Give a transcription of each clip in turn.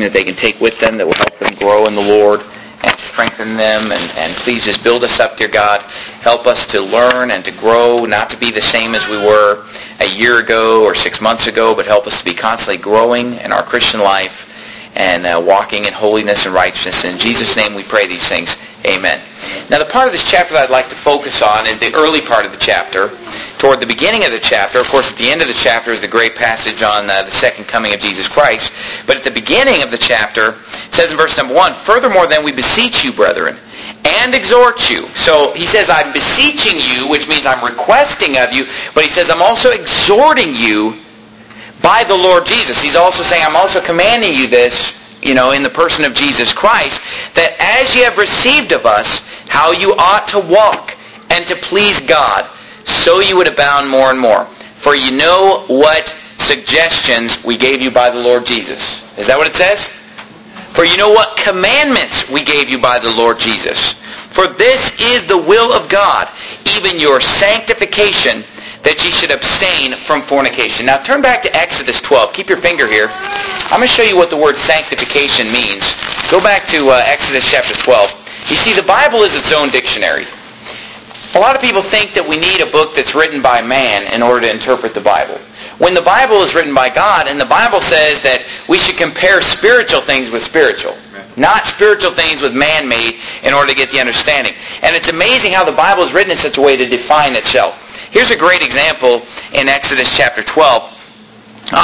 that they can take with them that will help them grow in the Lord and strengthen them. And please just build us up, dear God. Help us to learn and to grow, not to be the same as we were a year ago or 6 months ago, but help us to be constantly growing in our Christian life and walking in holiness and righteousness. In Jesus' name we pray these things. Amen. Now the part of this chapter that I'd like to focus on is the early part of the chapter. Toward the beginning of the chapter, of course at the end of the chapter is the great passage on the second coming of Jesus Christ. But at the beginning of the chapter, it says in verse number 1, "Furthermore then we beseech you, brethren, and exhort you." So he says, I'm beseeching you, which means I'm requesting of you. But he says, I'm also exhorting you by the Lord Jesus. He's also saying, I'm also commanding you this, in the person of Jesus Christ, that as ye have received of us, how you ought to walk and to please God, so you would abound more and more. For you know what suggestions we gave you by the Lord Jesus. Is that what it says? For you know what commandments we gave you by the Lord Jesus. For this is the will of God, even your sanctification, that ye should abstain from fornication. Now turn back to Exodus 12. Keep your finger here. I'm going to show you what the word sanctification means. Go back to Exodus chapter 12. You see, the Bible is its own dictionary. A lot of people think that we need a book that's written by man in order to interpret the Bible. When the Bible is written by God, and the Bible says that we should compare spiritual things with spiritual, not spiritual things with man-made, in order to get the understanding. And it's amazing how the Bible is written in such a way to define itself. Here's a great example in Exodus chapter 13.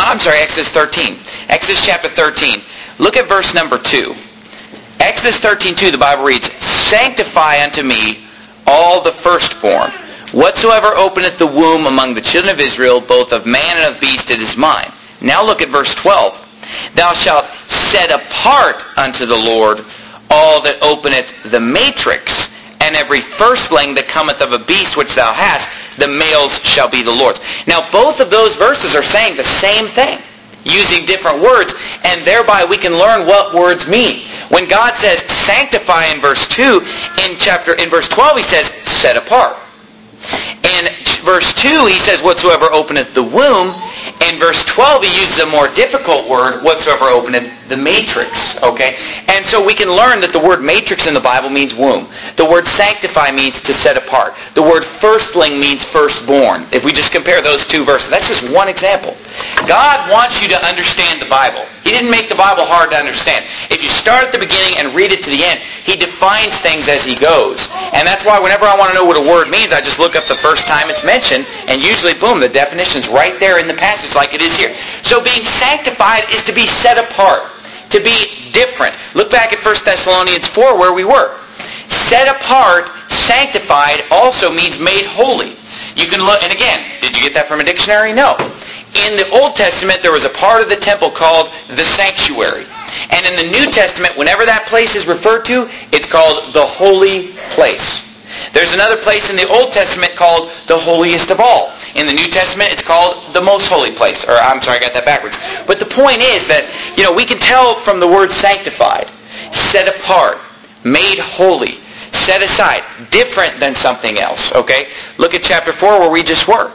Exodus chapter 13. Look at verse number 2. Exodus 13:2, the Bible reads, "Sanctify unto me all the firstborn. Whatsoever openeth the womb among the children of Israel, both of man and of beast, it is mine." Now look at verse 12. "Thou shalt set apart unto the Lord all that openeth the matrix, and every firstling that cometh of a beast which thou hast, the males shall be the Lord's." Now both of those verses are saying the same thing, using different words, and thereby we can learn what words mean. When God says sanctify in verse 2, in verse 12 he says set apart. In verse 2 he says whatsoever openeth the womb. In verse 12 he uses a more difficult word, whatsoever openeth the matrix. Okay? And so we can learn that the word matrix in the Bible means womb. The word sanctify means to set apart. The word firstling means firstborn. If we just compare those two verses, that's just one example. God wants you to understand the Bible. He didn't make the Bible hard to understand. If you start at the beginning and read it to the end, He defines things as He goes. And that's why whenever I want to know what a word means, I just look up the first time it's mentioned, and usually, boom, the definition's right there in the passage like it is here. So being sanctified is to be set apart, to be different. Look back at 1 Thessalonians 4 where we were. Set apart, sanctified also means made holy. You can look, and again, did you get that from a dictionary? No. In the Old Testament, there was a part of the temple called the sanctuary. And in the New Testament, whenever that place is referred to, it's called the holy place. There's another place in the Old Testament called the holiest of all. In the New Testament, it's called the most holy place. Or, I'm sorry, I got that backwards. But the point is that, we can tell from the word sanctified, set apart, made holy, set aside, different than something else. Okay? Look at chapter 4 where we just were.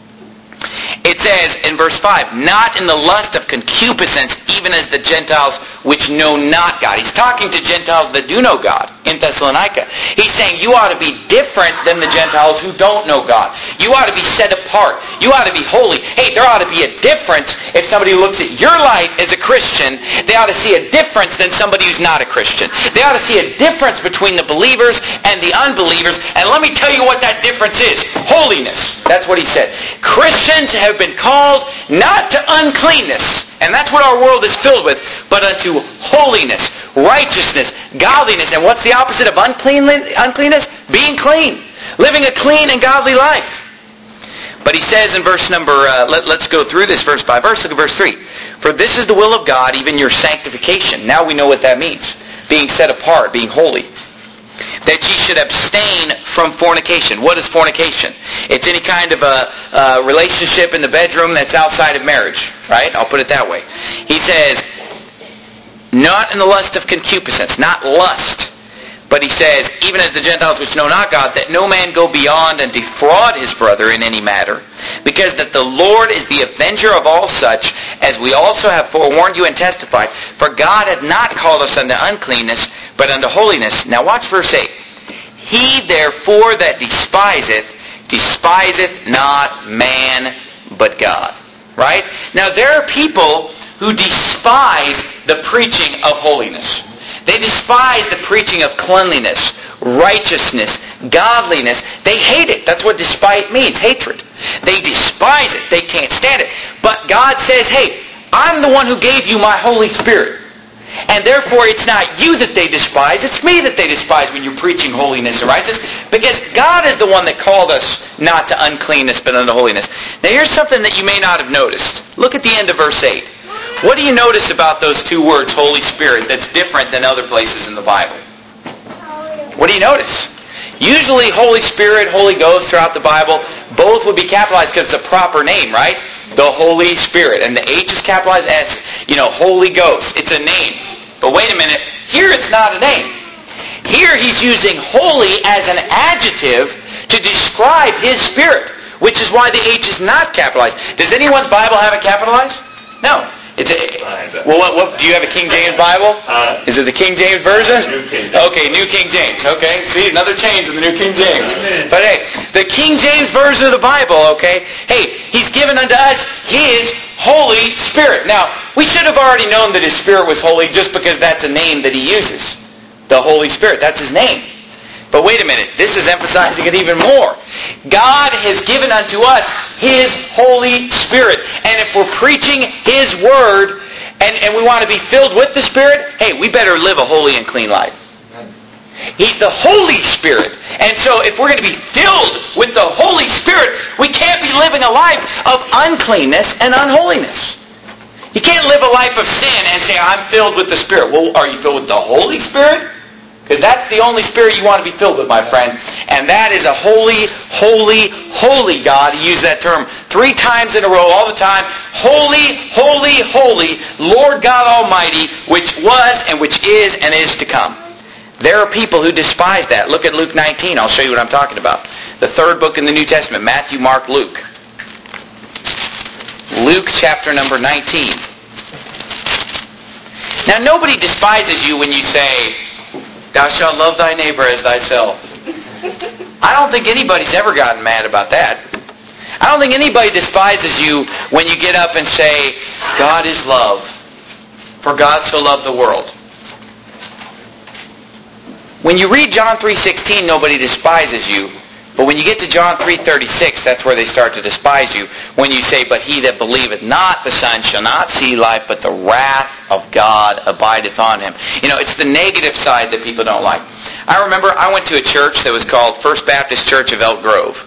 It says in verse 5, "Not in the lust of concupiscence, even as the Gentiles which know not God." He's talking to Gentiles that do know God in Thessalonica. He's saying you ought to be different than the Gentiles who don't know God. You ought to be set apart. You ought to be holy. Hey, there ought to be a difference if somebody looks at your life as a Christian. They ought to see a difference than somebody who's not a Christian. They ought to see a difference between the believers and the unbelievers. And let me tell you what that difference is. Holiness. That's what he said. Christians have been called not to uncleanness, and that's what our world is filled with, but unto holiness, righteousness, godliness. And what's the opposite of uncleanness? Being clean. Living a clean and godly life. But he says in verse number, let's go through this verse by verse. Look at verse 3. "For this is the will of God, even your sanctification." Now we know what that means. Being set apart, being holy. "That ye should abstain from fornication." What is fornication? It's any kind of a relationship in the bedroom that's outside of marriage, right? I'll put it that way. He says, "Not in the lust of concupiscence," not lust, But he says, even as the Gentiles which know not God, that no man go beyond and defraud his brother in any matter, because that the Lord is the avenger of all such, as we also have forewarned you and testified. For God hath not called us unto uncleanness, but unto holiness. Now watch verse 8. He therefore that despiseth not man, but God. Right? Now there are people who despise the preaching of holiness. They despise the preaching of cleanliness, righteousness, godliness. They hate it. That's what despite means, hatred. They despise it. They can't stand it. But God says, hey, I'm the one who gave you my Holy Spirit. And therefore it's not you that they despise, it's me that they despise when you're preaching holiness and righteousness. Because God is the one that called us not to uncleanness but unto holiness. Now here's something that you may not have noticed. Look at the end of verse 8. What do you notice about those two words, Holy Spirit, that's different than other places in the Bible? What do you notice? Usually Holy Spirit, Holy Ghost throughout the Bible, both would be capitalized because it's a proper name, right? The Holy Spirit. And the H is capitalized as, Holy Ghost. It's a name. But wait a minute. Here it's not a name. Here he's using holy as an adjective to describe his Spirit, which is why the H is not capitalized. Does anyone's Bible have it capitalized? No. What do you have a King James Bible? Is it the King James Version? New King James. Okay, New King James. Okay, see, another change in the New King James. But hey, the King James Version of the Bible, okay, hey, he's given unto us his Holy Spirit. Now, we should have already known that his Spirit was holy just because that's a name that he uses. The Holy Spirit, that's his name. But wait a minute, this is emphasizing it even more. God has given unto us his Holy Spirit. And if we're preaching his word and we want to be filled with the Spirit, hey, we better live a holy and clean life. He's the Holy Spirit. And so if we're going to be filled with the Holy Spirit, we can't be living a life of uncleanness and unholiness. You can't live a life of sin and say, I'm filled with the Spirit. Well, are you filled with the Holy Spirit? Because that's the only Spirit you want to be filled with, my friend. And that is a holy, holy, holy God. He used that term 3 times in a row all the time. Holy, holy, holy, Lord God Almighty, which was and which is and is to come. There are people who despise that. Look at Luke 19. I'll show you what I'm talking about. The 3rd book in the New Testament, Matthew, Mark, Luke. Luke chapter number 19. Now nobody despises you when you say, thou shalt love thy neighbor as thyself. I don't think anybody's ever gotten mad about that. I don't think anybody despises you when you get up and say, God is love, for God so loved the world. When you read John 3:16, nobody despises you. But when you get to John 3:36, that's where they start to despise you. When you say, but he that believeth not the Son shall not see life, but the wrath of God abideth on him. It's the negative side that people don't like. I remember I went to a church that was called First Baptist Church of Elk Grove.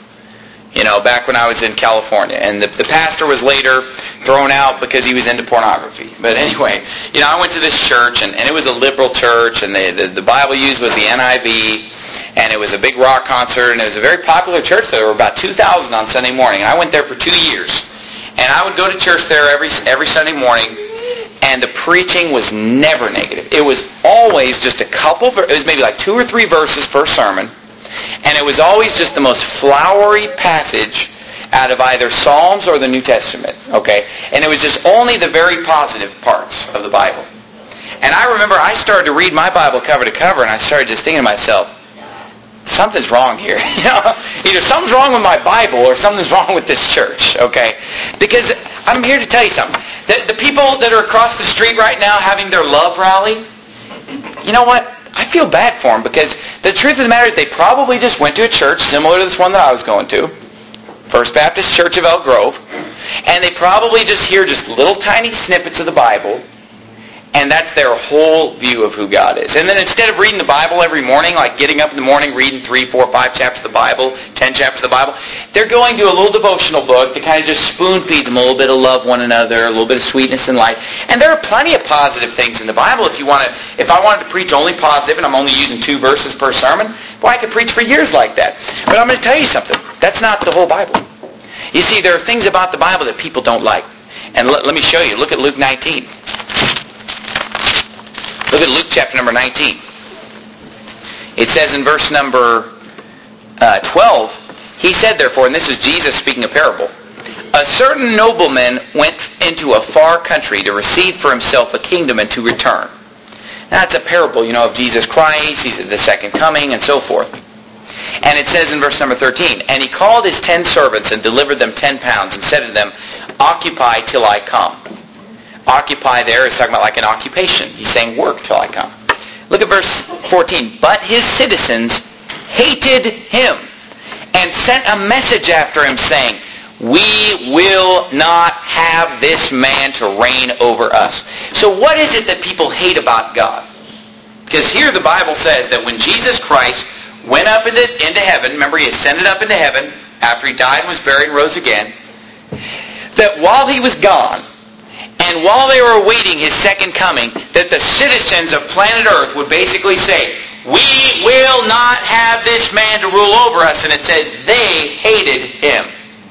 Back when I was in California. And the pastor was later thrown out because he was into pornography. But anyway, I went to this church, and it was a liberal church, and the Bible used was the NIV. And it was a big rock concert, and it was a very popular church. There were about 2,000 on Sunday morning, and I went there for 2 years. And I would go to church there every Sunday morning, and the preaching was never negative. It was always just it was maybe like 2 or 3 verses per sermon, and it was always just the most flowery passage out of either Psalms or the New Testament, okay? And it was just only the very positive parts of the Bible. And I remember I started to read my Bible cover to cover, and I started just thinking to myself, something's wrong here. Either something's wrong with my Bible or something's wrong with this church, okay? Because I'm here to tell you something. The people that are across the street right now having their love rally, you know what? I feel bad for them because the truth of the matter is they probably just went to a church similar to this one that I was going to, First Baptist Church of Elk Grove, and they probably just hear just little tiny snippets of the Bible, and that's their whole view of who God is. And then instead of reading the Bible every morning, like getting up in the morning, reading 3, 4, 5 chapters of the Bible, 10 chapters of the Bible, they're going to a little devotional book that kind of just spoon feeds them a little bit of love one another, a little bit of sweetness and light. And there are plenty of positive things in the Bible. If I wanted to preach only positive and I'm only using 2 verses per sermon, well, I could preach for years like that. But I'm going to tell you something. That's not the whole Bible. You see, there are things about the Bible that people don't like. And let me show you. Look at Luke 19. Look at Luke chapter number 19. It says in verse number 12, he said therefore, and this is Jesus speaking a parable, a certain nobleman went into a far country to receive for himself a kingdom and to return. Now it's a parable, of Jesus Christ, he's at the second coming, and so forth. And it says in verse number 13, and he called his 10 servants and delivered them 10 pounds and said to them, occupy till I come. Occupy there is talking about like an occupation. He's saying work till I come. Look at verse 14. But his citizens hated him and sent a message after him saying, we will not have this man to reign over us. So what is it that people hate about God? Because here the Bible says that when Jesus Christ went up into heaven, remember he ascended up into heaven after he died and was buried and rose again, that while he was gone, and while they were awaiting his second coming, that the citizens of planet Earth would basically say, we will not have this man to rule over us. And it says they hated him.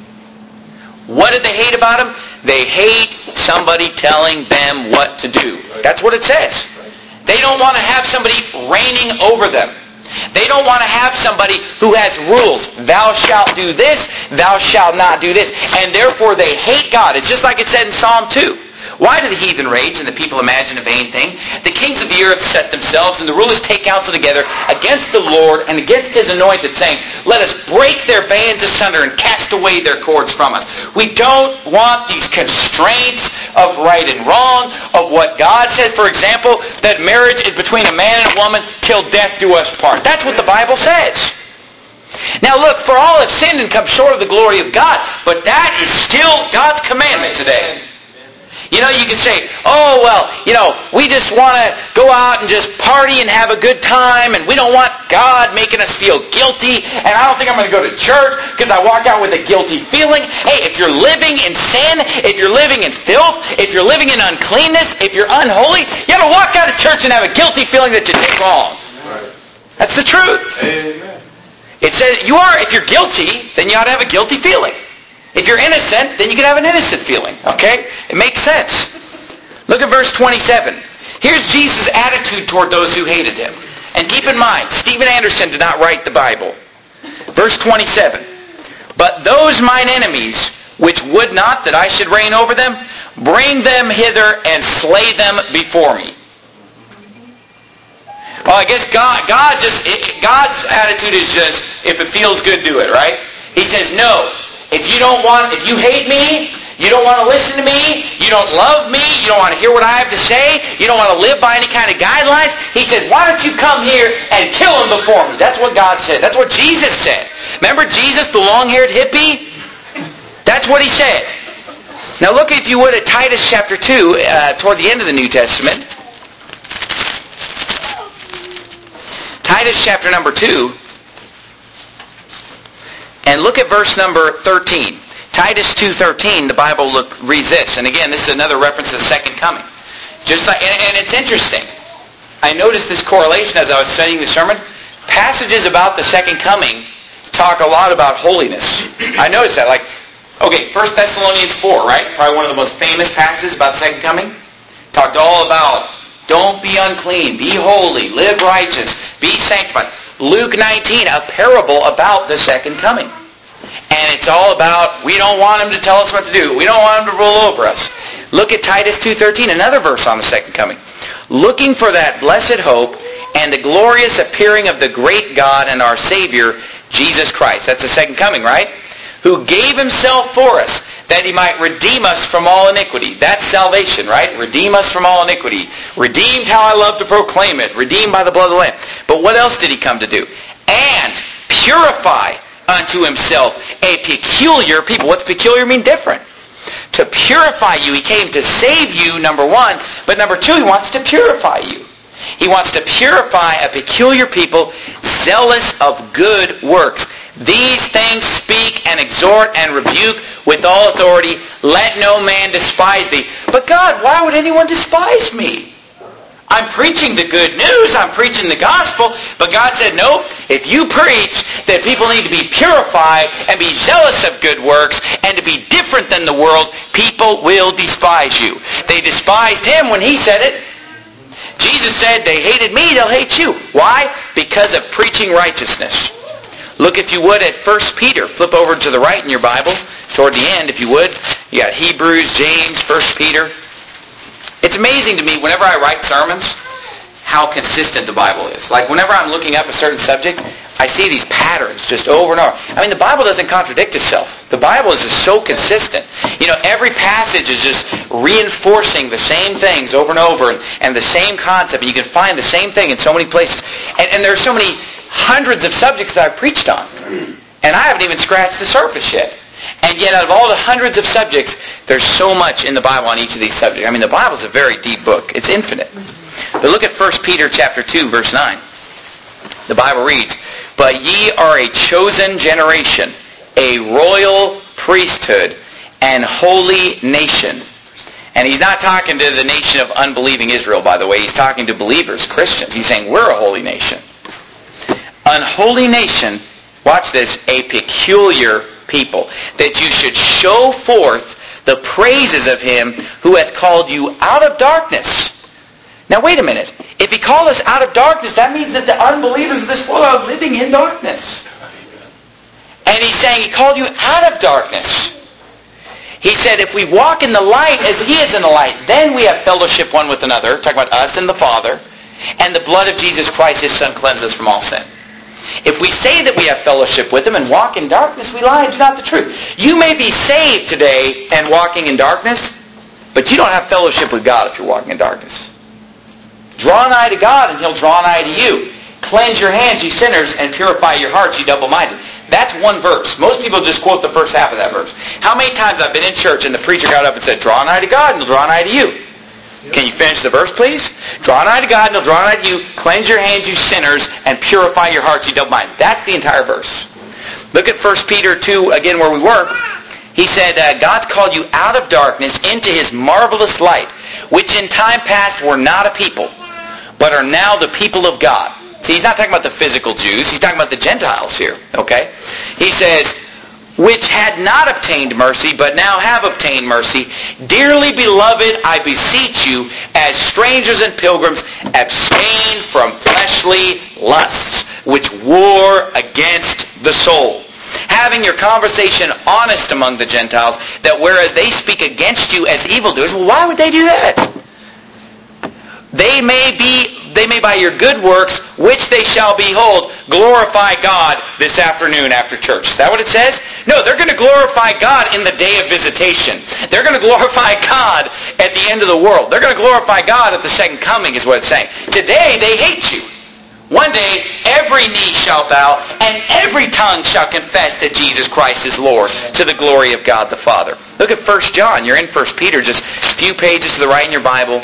What did they hate about him? They hate somebody telling them what to do. That's what it says. They don't want to have somebody reigning over them. They don't want to have somebody who has rules. Thou shalt do this, thou shalt not do this. And therefore they hate God. It's just like it said in Psalm 2. Why do the heathen rage and the people imagine a vain thing? The kings of the earth set themselves, and the rulers take counsel together against the Lord and against his anointed, saying, let us break their bands asunder and cast away their cords from us. We don't want these constraints of right and wrong, of what God says. For example, that marriage is between a man and a woman till death do us part. That's what the Bible says. Now look, for all have sinned and come short of the glory of God, but that is still God's commandment today. You can say, we just want to go out and just party and have a good time, and we don't want God making us feel guilty, and I don't think I'm going to go to church because I walk out with a guilty feeling. Hey, if you're living in sin, if you're living in filth, if you're living in uncleanness, if you're unholy, you have to walk out of church and have a guilty feeling that you did wrong. Right. That's the truth. Amen. It says, if you're guilty, then you ought to have a guilty feeling. If you're innocent, then you can have an innocent feeling. Okay? It makes sense. Look at verse 27. Here's Jesus' attitude toward those who hated him. And keep in mind, Stephen Anderson did not write the Bible. Verse 27. But those mine enemies, which would not that I should reign over them, bring them hither and slay them before me. Well, I guess God's attitude is just, if it feels good, do it, right? He says, no. If you hate me, you don't want to listen to me, you don't love me, you don't want to hear what I have to say, you don't want to live by any kind of guidelines, he says, why don't you come here and kill him before me? That's what God said. That's what Jesus said. Remember Jesus, the long-haired hippie? That's what he said. Now look, if you would, at Titus chapter 2, toward the end of the New Testament. Titus chapter number 2. And look at verse number 13. Titus 2:13, the Bible reads this. And again, this is another reference to the second coming. And it's interesting. I noticed this correlation as I was studying the sermon. Passages about the second coming talk a lot about holiness. I noticed that. 1 Thessalonians 4, right? Probably one of the most famous passages about the second coming. Talked all about don't be unclean, be holy, live righteous, be sanctified. Luke 19, a parable about the second coming. And it's all about, we don't want him to tell us what to do. We don't want him to rule over us. Look at Titus 2:13, another verse on the second coming. Looking for that blessed hope and the glorious appearing of the great God and our Savior, Jesus Christ. That's the second coming, right? Who gave himself for us, that he might redeem us from all iniquity. That's salvation, right? Redeem us from all iniquity. Redeemed, how I love to proclaim it. Redeemed by the blood of the Lamb. But what else did he come to do? And purify unto himself a peculiar people. What's peculiar mean? Different. To purify you. He came to save you, number one. But number two, he wants to purify you. He wants to purify a peculiar people, zealous of good works. These things speak and exhort and rebuke with all authority. Let no man despise thee. But God, why would anyone despise me? I'm preaching the good news. I'm preaching the gospel. But God said, nope. If you preach that people need to be purified and be zealous of good works and to be different than the world, people will despise you. They despised him when he said it. Jesus said, they hated me, they'll hate you. Why? Because of preaching righteousness. Look, if you would, at 1 Peter. Flip over to the right in your Bible, toward the end, if you would. You got Hebrews, James, 1 Peter. It's amazing to me, whenever I write sermons, how consistent the Bible is. Like, whenever I'm looking up a certain subject, I see these patterns just over and over. I mean, the Bible doesn't contradict itself. The Bible is just so consistent. You know, every passage is just reinforcing the same things over and over, and the same concept. And you can find the same thing in so many places. And there are so many hundreds of subjects that I've preached on. And I haven't even scratched the surface yet. And yet, out of all the hundreds of subjects, there's so much in the Bible on each of these subjects. I mean, the Bible is a very deep book. It's infinite. But look at 1 Peter chapter 2, verse 9. The Bible reads, "But ye are a chosen generation, a royal priesthood, and holy nation." And he's not talking to the nation of unbelieving Israel, by the way. He's talking to believers, Christians. He's saying, we're a holy nation. An holy nation, watch this, a peculiar people, that you should show forth the praises of him who hath called you out of darkness. Now wait a minute. If he called us out of darkness, that means that the unbelievers of this world are living in darkness. And he's saying he called you out of darkness. He said if we walk in the light as he is in the light, then we have fellowship one with another, talking about us and the Father, and the blood of Jesus Christ, his Son, cleanses us from all sin. If we say that we have fellowship with him and walk in darkness, we lie and do not the truth. You may be saved today and walking in darkness, but you don't have fellowship with God if you're walking in darkness. Draw nigh to God and he'll draw nigh to you. Cleanse your hands, ye sinners, and purify your hearts, ye double-minded. That's one verse. Most people just quote the first half of that verse. How many times I've been in church and the preacher got up and said, draw nigh to God and he'll draw nigh to you. Can you finish the verse, please? Draw nigh to God and he'll draw nigh to you. Cleanse your hands, you sinners, and purify your hearts, you double-minded. That's the entire verse. Look at 1 Peter 2, again, where we were. He said, God's called you out of darkness into his marvelous light, which in time past were not a people, but are now the people of God. See, he's not talking about the physical Jews. He's talking about the Gentiles here, okay? He says, which had not obtained mercy, but now have obtained mercy. Dearly beloved, I beseech you, as strangers and pilgrims, abstain from fleshly lusts, which war against the soul. Having your conversation honest among the Gentiles, that whereas they speak against you as evildoers, well, why would they do that? They may by your good works, which they shall behold, glorify God this afternoon after church. Is that what it says? No, they're going to glorify God in the day of visitation. They're going to glorify God at the end of the world. They're going to glorify God at the second coming, is what it's saying. Today, they hate you. One day, every knee shall bow, and every tongue shall confess that Jesus Christ is Lord, to the glory of God the Father. Look at 1 John. You're in 1 Peter, just a few pages to the right in your Bible.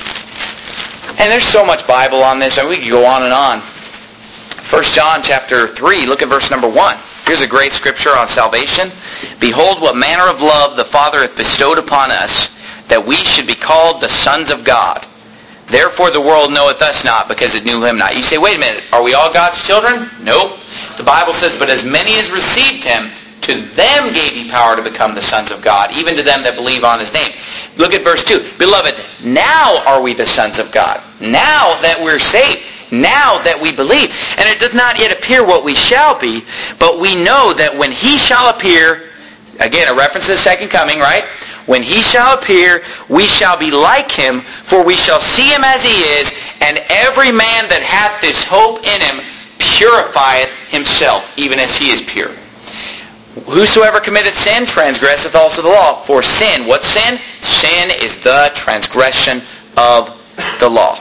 And there's so much Bible on this. I mean, we could go on and on. 1 John chapter 3, look at verse number 1. Here's a great scripture on salvation. Behold, what manner of love the Father hath bestowed upon us, that we should be called the sons of God. Therefore the world knoweth us not, because it knew him not. You say, wait a minute, are we all God's children? Nope. The Bible says, but as many as received him, to them gave he power to become the sons of God, even to them that believe on his name. Look at verse 2. Beloved, now are we the sons of God. Now that we're saved. Now that we believe. And it does not yet appear what we shall be, but we know that when he shall appear, again, a reference to the second coming, right? When he shall appear, we shall be like him, for we shall see him as he is, and every man that hath this hope in him purifieth himself, even as he is pure. Whosoever committeth sin transgresseth also the law. For sin, what's sin? Sin is the transgression of the law.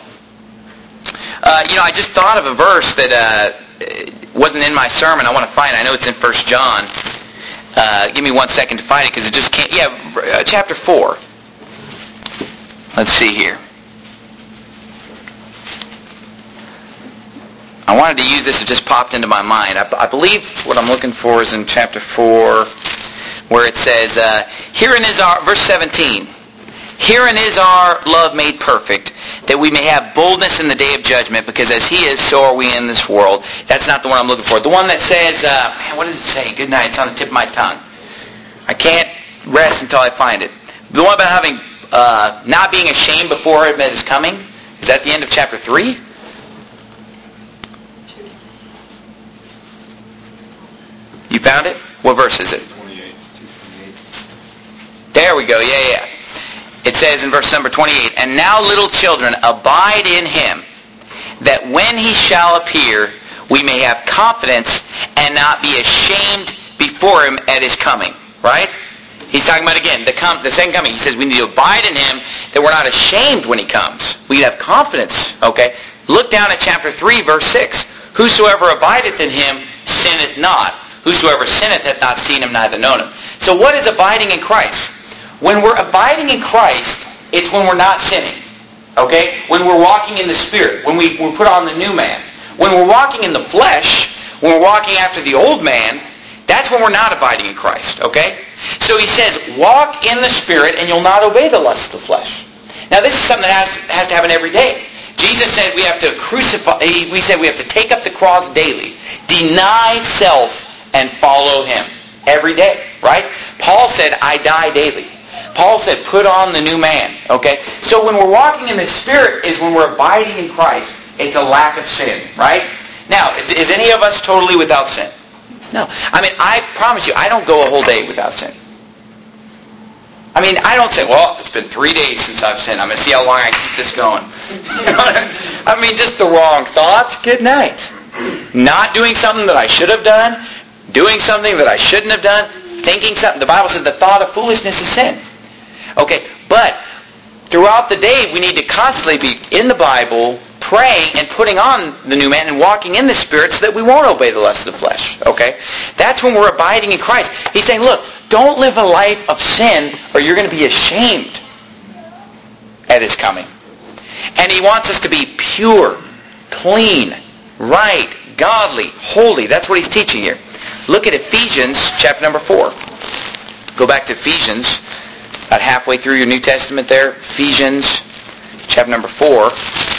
I just thought of a verse that wasn't in my sermon. I want to find it. I know it's in 1 John. Give me 1 second to find it because it just can't. Yeah, chapter 4. Let's see here. I wanted to use this. It just popped into my mind. I believe what I'm looking for is in chapter 4, where it says, herein is our, verse 17, herein is our love made perfect, that we may have boldness in the day of judgment, because as he is, so are we in this world. That's not the one I'm looking for. The one that says, what does it say? Good night. It's on the tip of my tongue. I can't rest until I find it. The one about having, not being ashamed before him as is coming. Is that the end of chapter 3? You found it? What verse is it? 28. There we go. Yeah. It says in verse number 28, "And now, little children, abide in him, that when he shall appear, we may have confidence and not be ashamed before him at his coming." Right? He's talking about, again, the second coming. He says we need to abide in him, that we're not ashamed when he comes. We have confidence. Okay? Look down at chapter 3, verse 6. "Whosoever abideth in him sinneth not. Whosoever sinneth hath not seen him, neither known him." So what is abiding in Christ? When we're abiding in Christ, it's when we're not sinning. Okay? When we're walking in the Spirit. When we put on the new man. When we're walking in the flesh, when we're walking after the old man, that's when we're not abiding in Christ. Okay? So he says, walk in the Spirit and you'll not obey the lust of the flesh. Now this is something that has to happen every day. Jesus said we have to crucify, we said we have to take up the cross daily. Deny self and follow him every day, right? Paul said, I die daily. Paul said, put on the new man, okay? So when we're walking in the Spirit is when we're abiding in Christ. It's a lack of sin, right? Now, is any of us totally without sin? No. I mean, I promise you, I don't go a whole day without sin. I mean, I don't say, well, it's been 3 days since I've sinned. I'm going to see how long I keep this going. You know what I mean, just the wrong thoughts. Good night. Not doing something that I should have done. Doing something that I shouldn't have done. Thinking something. The Bible says the thought of foolishness is sin. Okay, but throughout the day, we need to constantly be in the Bible, praying and putting on the new man and walking in the Spirit so that we won't obey the lust of the flesh. Okay? That's when we're abiding in Christ. He's saying, look, don't live a life of sin or you're going to be ashamed at his coming. And he wants us to be pure, clean, right, godly, holy. That's what he's teaching here. Look at Ephesians chapter number 4. Go back to Ephesians, about halfway through your New Testament there. Ephesians chapter number 4.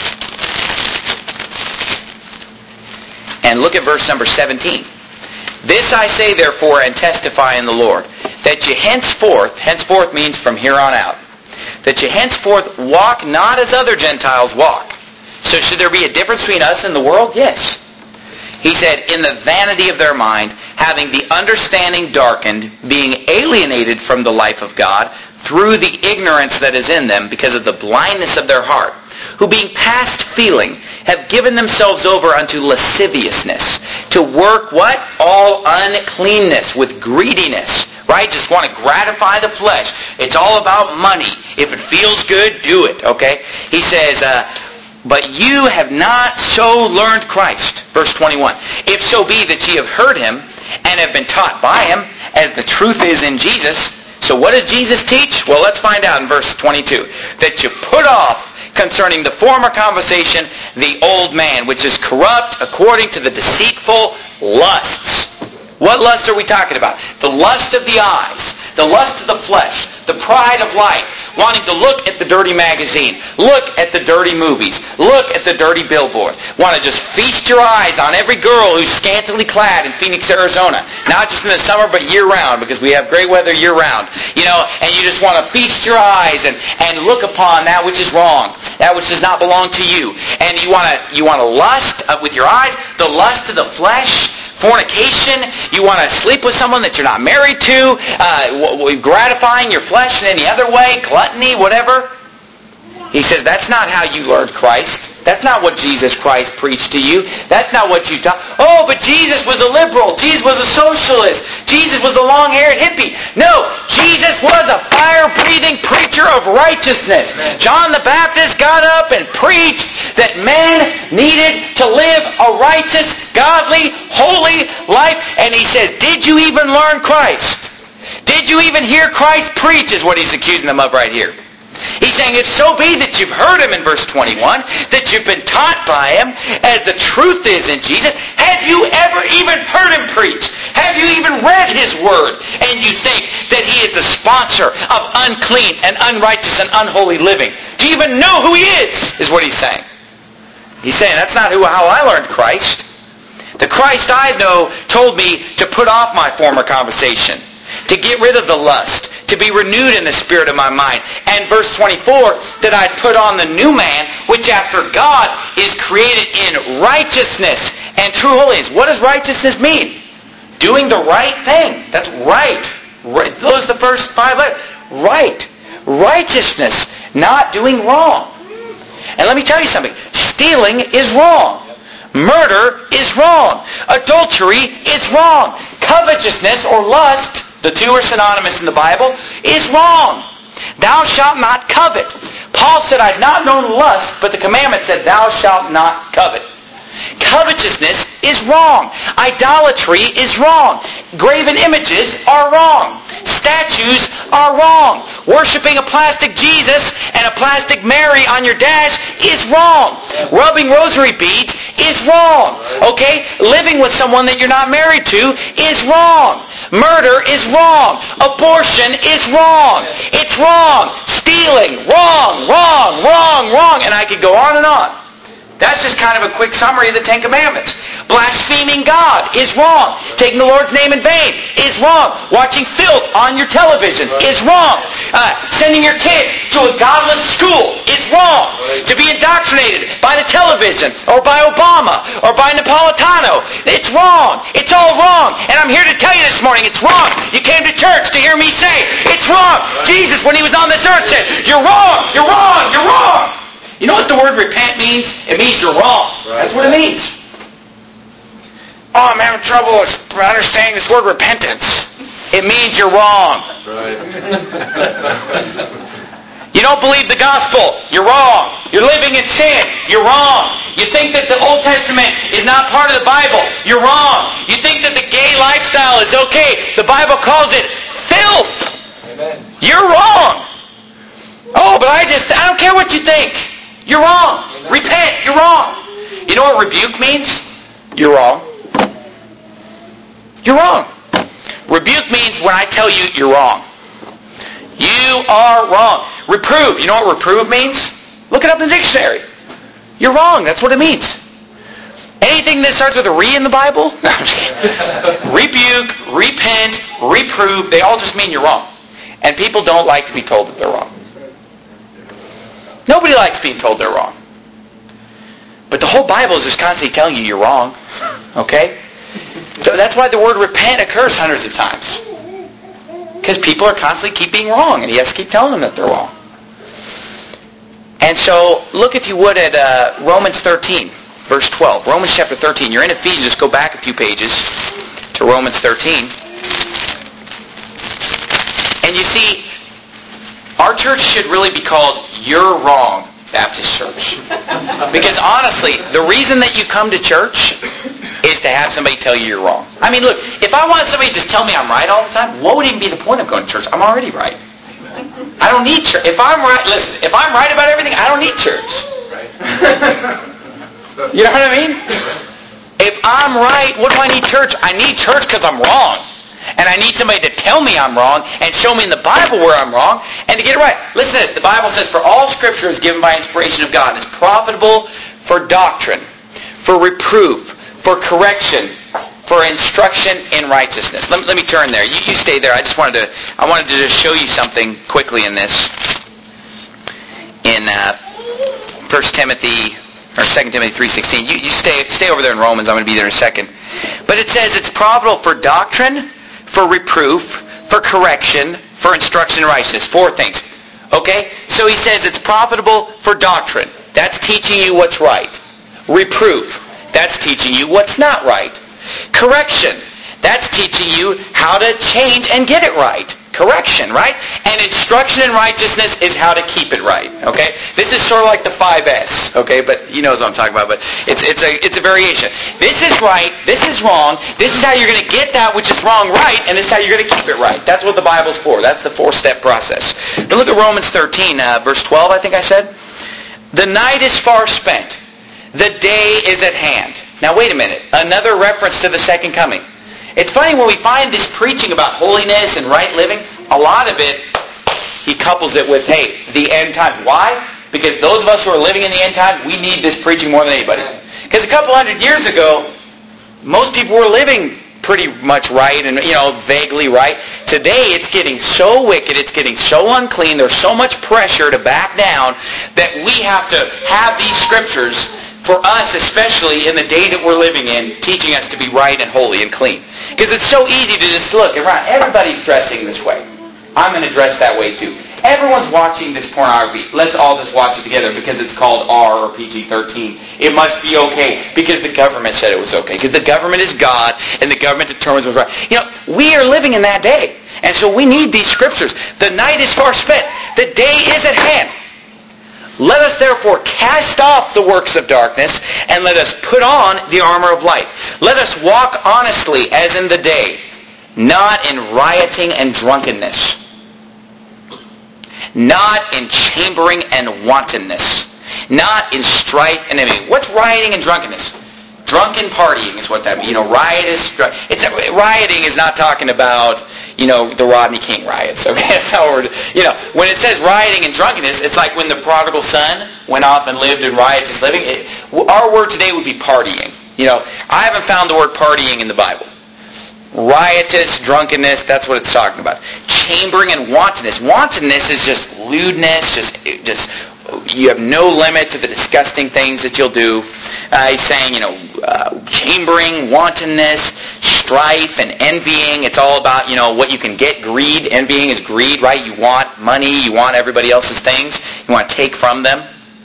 And look at verse number 17. "This I say therefore and testify in the Lord, that ye henceforth means from here on out, that ye henceforth walk not as other Gentiles walk." So should there be a difference between us and the world? Yes. He said, "In the vanity of their mind, having the understanding darkened, being alienated from the life of God, through the ignorance that is in them, because of the blindness of their heart, who being past feeling, have given themselves over unto lasciviousness, to work what? All uncleanness with greediness." Right? Just want to gratify the flesh. It's all about money. If it feels good, do it. Okay? He says, "But you have not so learned Christ." Verse 21. "If so be that ye have heard him, and have been taught by him, as the truth is in Jesus." So what does Jesus teach? Well, let's find out in verse 22. "That you put off concerning the former conversation the old man, which is corrupt according to the deceitful lusts." What lust are we talking about? The lust of the eyes, the lust of the flesh, the pride of life, wanting to look at the dirty magazine, look at the dirty movies, look at the dirty billboard, want to just feast your eyes on every girl who's scantily clad in Phoenix, Arizona, not just in the summer but year-round, because we have great weather year-round, you know, and you just want to feast your eyes and look upon that which is wrong, that which does not belong to you, and you want to lust with your eyes, the lust of the flesh, fornication, you want to sleep with someone that you're not married to, gratifying your flesh in any other way, gluttony, whatever. He says that's not how you learned Christ. That's not what Jesus Christ preached to you. That's not what you taught. Oh, but Jesus was a liberal. Jesus was a socialist. Jesus was a long-haired hippie. No, Jesus was a fire-breathing preacher of righteousness. John the Baptist got up and preached that men needed to live a righteous, godly, holy life. And he says, did you even learn Christ? Did you even hear Christ preach, is what he's accusing them of right here. He's saying, if so be that you've heard him in verse 21, that you've been taught by him, as the truth is in Jesus, have you ever even heard him preach? Have you even read his word? And you think that he is the sponsor of unclean and unrighteous and unholy living? Do you even know who he is what he's saying. He's saying, that's not how I learned Christ. The Christ I know told me to put off my former conversation, to get rid of the lust, to be renewed in the spirit of my mind. And verse 24, that I'd put on the new man, which after God is created in righteousness and true holiness. What does righteousness mean? Doing the right thing. That's right. Those are the first 5 letters. Right. Righteousness. Not doing wrong. And let me tell you something. Stealing is wrong. Murder is wrong. Adultery is wrong. Covetousness or lust, the two are synonymous in the Bible, is wrong. Thou shalt not covet. Paul said, I'd not known lust, but the commandment said, thou shalt not covet. Covetousness is wrong. Idolatry is wrong. Graven images are wrong. Statues are wrong. Worshipping a plastic Jesus and a plastic Mary on your dash is wrong. Rubbing rosary beads is wrong. Okay? Living with someone that you're not married to is wrong. Murder is wrong. Abortion is wrong. It's wrong. Stealing, wrong, wrong, wrong, wrong. And I could go on and on. That's just kind of a quick summary of the Ten Commandments. Blaspheming God is wrong. Taking the Lord's name in vain is wrong. Watching filth on your television is wrong. Sending your kids to a godless school is wrong. To be indoctrinated by the television or by Obama or by Napolitano, it's wrong. It's all wrong. And I'm here to tell you this morning, it's wrong. You came to church to hear me say, it's wrong. Jesus, when he was on this earth, said, you're wrong, you're wrong, you're wrong. You know what the word repent means? It means you're wrong. That's what it means. Oh, I'm having trouble understanding this word repentance. It means you're wrong. That's right. You don't believe the gospel. You're wrong. You're living in sin. You're wrong. You think that the Old Testament is not part of the Bible. You're wrong. You think that the gay lifestyle is okay. The Bible calls it filth. Amen. You're wrong. Oh, but I don't care what you think. You're wrong. Repent. You're wrong. You know what rebuke means? You're wrong. You're wrong. Rebuke means when I tell you you're wrong. You are wrong. Reprove. You know what reprove means? Look it up in the dictionary. You're wrong. That's what it means. Anything that starts with a re in the Bible? No, I'm just kidding. Rebuke, repent, reprove, they all just mean you're wrong. And people don't like to be told that they're wrong. Nobody likes being told they're wrong. But the whole Bible is just constantly telling you you're wrong. Okay? So that's why the word repent occurs hundreds of times. Because people are constantly keep being wrong, and he has to keep telling them that they're wrong. And so, look if you would at Romans 13, verse 12. Romans chapter 13. You're in Ephesians, just go back a few pages to Romans 13. And you see, our church should really be called You're Wrong Baptist Church. Because honestly, the reason that you come to church is to have somebody tell you you're wrong. I mean, look, if I want somebody to just tell me I'm right all the time, what would even be the point of going to church? I'm already right. I don't need church. If I'm right, listen, if I'm right about everything, I don't need church. You know what I mean? If I'm right, what do I need church? I need church because I'm wrong. And I need somebody to tell me I'm wrong and show me in the Bible where I'm wrong and to get it right. Listen to this. The Bible says, for all Scripture is given by inspiration of God and is profitable for doctrine, for reproof, for correction, for instruction in righteousness. Let me turn there. You stay there. I wanted to just show you something quickly in this. In 1 Timothy or 2 Timothy 3:16. You stay over there in Romans. I'm going to be there in a second. But it says it's profitable for doctrine, for reproof, for correction, for instruction in righteousness. 4 things. Okay? So he says it's profitable for doctrine. That's teaching you what's right. Reproof. That's teaching you what's not right. Correction. That's teaching you how to change and get it right. Correction, right? And instruction in righteousness is how to keep it right. Okay? This is sort of like the 5S. Okay? But he knows what I'm talking about. But it's a variation. This is right. This is wrong. This is how you're going to get that which is wrong right. And this is how you're going to keep it right. That's what the Bible's for. That's the 4-step process. Now look at Romans 13, verse 12, I think I said. The night is far spent. The day is at hand. Now wait a minute. Another reference to the second coming. It's funny when we find this preaching about holiness and right living, a lot of it, he couples it with, hey, the end times. Why? Because those of us who are living in the end times, we need this preaching more than anybody. Because a couple hundred years ago, most people were living pretty much right and, vaguely right. Today it's getting so wicked, it's getting so unclean, there's so much pressure to back down that we have to have these scriptures for us, especially in the day that we're living in, teaching us to be right and holy and clean. Because it's so easy to just look around. Everybody's dressing this way. I'm going to dress that way too. Everyone's watching this pornography. Let's all just watch it together because it's called R or PG-13. It must be okay because the government said it was okay. Because the government is God and the government determines what's right. We are living in that day. And so we need these scriptures. The night is far spent. The day is at hand. Let us therefore cast off the works of darkness and let us put on the armor of light. Let us walk honestly as in the day, not in rioting and drunkenness, not in chambering and wantonness, not in strife and envy. What's rioting and drunkenness? Drunken partying is what that means. Rioting is not talking about, the Rodney King riots. Okay, that's how we're, when it says rioting and drunkenness, it's like when the prodigal son went off and lived in riotous living. Our word today would be partying. I haven't found the word partying in the Bible. Riotous, drunkenness, that's what it's talking about. Chambering and wantonness. Wantonness is just lewdness, just you have no limit to the disgusting things that you'll do. He's saying, chambering, wantonness, strife, and envying. It's all about, what you can get. Greed. Envying is greed, right? You want money. You want everybody else's things. You want to take from them.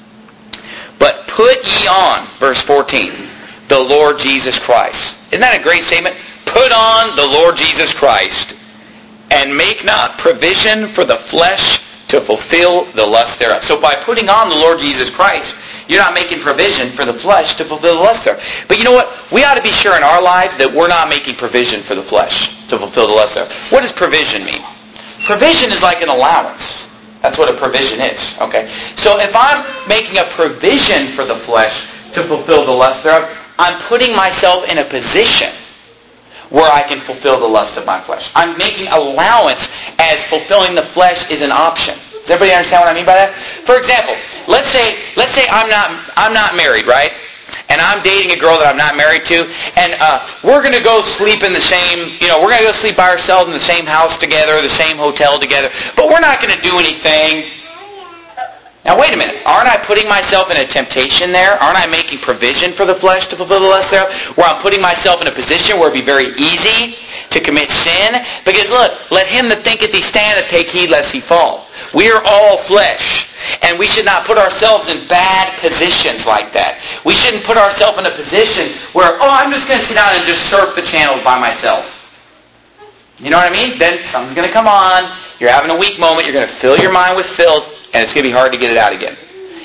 But put ye on, verse 14, the Lord Jesus Christ. Isn't that a great statement? Put on the Lord Jesus Christ and make not provision for the flesh to fulfill the lust thereof. So by putting on the Lord Jesus Christ, you're not making provision for the flesh to fulfill the lust thereof. But you know what? We ought to be sure in our lives that we're not making provision for the flesh to fulfill the lust thereof. What does provision mean? Provision is like an allowance. That's what a provision is. Okay? So if I'm making a provision for the flesh to fulfill the lust thereof, I'm putting myself in a position where I can fulfill the lust of my flesh. I'm making allowance as fulfilling the flesh is an option. Does everybody understand what I mean by that? For example, let's say I'm not married, right? And I'm dating a girl that I'm not married to, and we're going to go sleep in the same, we're going to go sleep by ourselves in the same house together, the same hotel together, but we're not going to do anything. Now wait a minute, aren't I putting myself in a temptation there? Aren't I making provision for the flesh to fulfill the lust thereof? Where I'm putting myself in a position where it would be very easy to commit sin? Because look, let him that thinketh he standeth take heed lest he fall. We are all flesh. And we should not put ourselves in bad positions like that. We shouldn't put ourselves in a position where, I'm just going to sit down and just surf the channels by myself. You know what I mean? Then something's going to come on. You're having a weak moment. You're going to fill your mind with filth. And it's going to be hard to get it out again.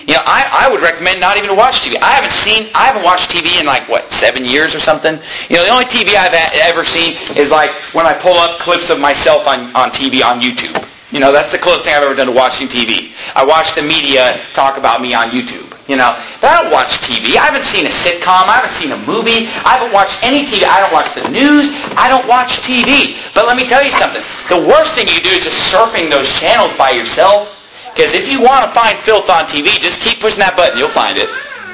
I would recommend not even to watch TV. I haven't watched TV in 7 years or something. The only TV I've ever seen is when I pull up clips of myself on TV on YouTube. That's the closest thing I've ever done to watching TV. I watch the media talk about me on YouTube. But I don't watch TV. I haven't seen a sitcom. I haven't seen a movie. I haven't watched any TV. I don't watch the news. I don't watch TV. But let me tell you something. The worst thing you can do is just surfing those channels by yourself. Because if you want to find filth on TV, just keep pushing that button. You'll find it.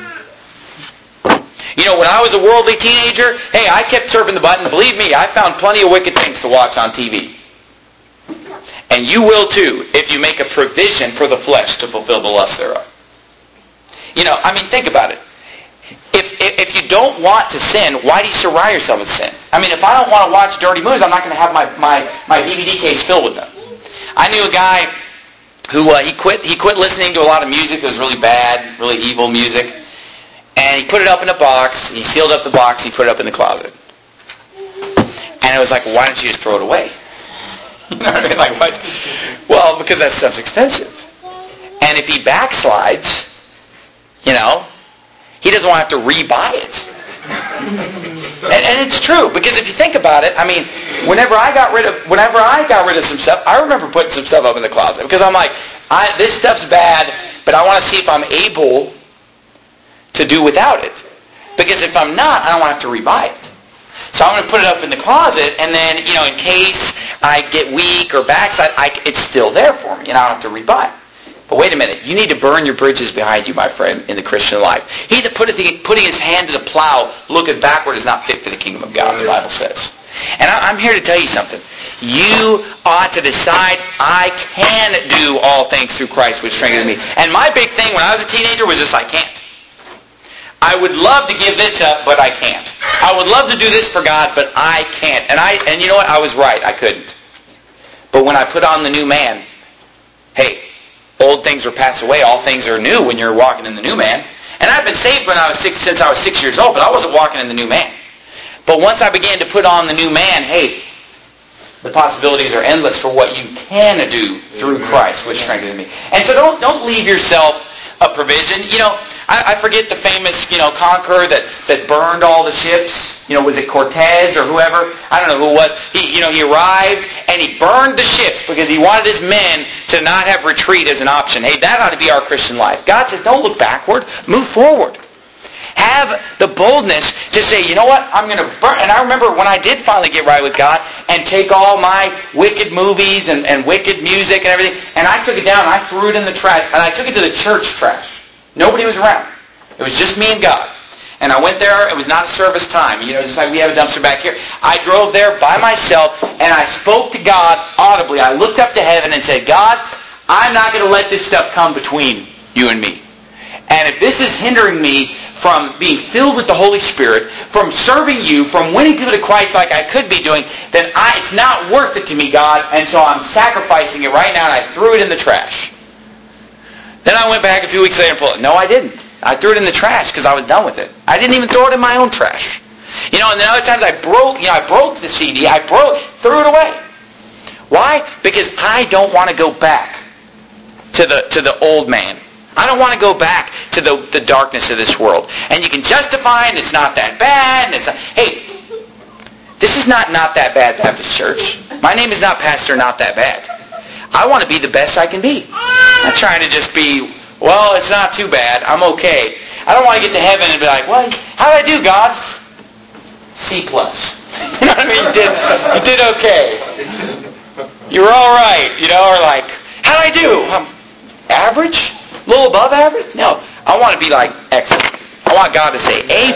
When I was a worldly teenager, I kept surfing the button. Believe me, I found plenty of wicked things to watch on TV. And you will too, if you make a provision for the flesh to fulfill the lust thereof. Think about it. If you don't want to sin, why do you surround yourself with sin? If I don't want to watch dirty movies, I'm not going to have my DVD case filled with them. I knew a guy who he quit listening to a lot of music that was really bad, really evil music, and he put it up in a box. He sealed up the box. He put it up in the closet. And it was like, why don't you just throw it away? You know what I mean? What? Well, because that stuff's expensive. And if he backslides, he doesn't want to have to rebuy it. And it's true, because if you think about it, whenever I got rid of some stuff, I remember putting some stuff up in the closet because I'm like, this stuff's bad, but I want to see if I'm able to do without it. Because if I'm not, I don't want to have to rebuy it. So I'm going to put it up in the closet, and then, in case I get weak or backslide, it's still there for me, and I don't have to rebuy it. But wait a minute, you need to burn your bridges behind you, my friend, in the Christian life. He that putting his hand to the plow, looketh backward, is not fit for the kingdom of God, the Bible says. And I'm here to tell you something. You ought to decide, I can do all things through Christ which strengthens me. And my big thing when I was a teenager was just, I can't. I would love to give this up, but I can't. I would love to do this for God, but I can't. And you know what? I was right. I couldn't. But when I put on the new man, hey, old things are passed away. All things are new when you're walking in the new man. And I've been saved since I was 6 years old, but I wasn't walking in the new man. But once I began to put on the new man, hey, the possibilities are endless for what you can do through Christ, which strengthens me. And so don't leave yourself a provision. You know, I forget the famous, conqueror that burned all the ships. Was it Cortez or whoever? I don't know who it was. He arrived and he burned the ships because he wanted his men to not have retreat as an option. Hey, that ought to be our Christian life. God says, don't look backward, move forward. Have the boldness to say, you know what, I'm going to burn. And I remember when I did finally get right with God and take all my wicked movies and wicked music and everything, and I took it down and I threw it in the trash, and I took it to the church trash. Nobody was around. It was just me and God. And I went there. It was not a service time. Just like we have a dumpster back here. I drove there by myself, and I spoke to God audibly. I looked up to heaven and said, God, I'm not going to let this stuff come between you and me. And if this is hindering me from being filled with the Holy Spirit, from serving you, from winning people to Christ like I could be doing, then it's not worth it to me, God, and so I'm sacrificing it right now, and I threw it in the trash. Then I went back a few weeks later and pulled it. No, I didn't. I threw it in the trash because I was done with it. I didn't even throw it in my own trash. And then other times I broke the CD. Threw it away. Why? Because I don't want to go back to the old man. I don't want to go back to the darkness of this world. And you can justify it, it's not that bad. Hey, this is not that bad Baptist Church. My name is not Pastor Not That Bad. I want to be the best I can be. I'm not trying to just be, well, it's not too bad, I'm okay. I don't want to get to heaven and be like, well, how did I do, God? C+. You know what I mean? You did okay. You were all right, or like, how did I do? Average? A little above average? No. I want to be like excellent. I want God to say A+.